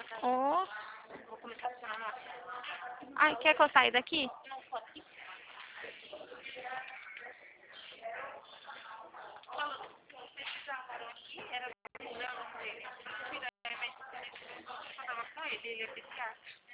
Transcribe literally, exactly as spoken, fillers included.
Oh. Vou começar a funcionar no WhatsApp. Ai, quer que eu saia daqui? Não, pode. Vocês precisavam aqui, era o problema dele. Se fizer, mas se eu tava com ele, ele ia piscar.